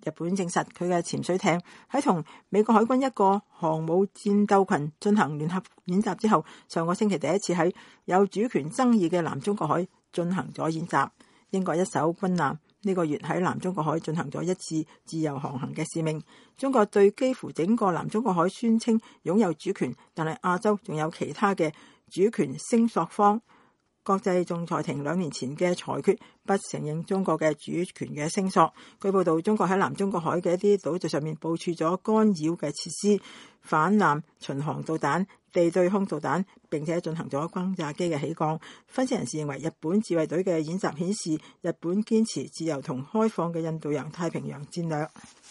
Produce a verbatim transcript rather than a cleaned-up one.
日本證實佢嘅潛水艇喺同美國海軍一個航母戰鬥群進行聯合演習之後，上個星期第一次喺有主權爭議嘅南中國海進行咗演習。英國一艘軍艦呢個月喺南中國海進行咗一次自由航行嘅使命。中國對幾乎整個南中國海宣稱擁有主權，但係亞洲仲有其他嘅主權聲索方。國際仲裁庭兩年前嘅裁決不承認中國嘅主權嘅聲索。據報道，中國喺南中國海嘅一啲島嶼上面部署咗干擾嘅設施、反艦巡航導彈、地對空導彈，並且進行咗轟炸機嘅起降。分析人士認為，日本自衛隊嘅演習顯示日本堅持自由同開放嘅印度洋太平洋戰略。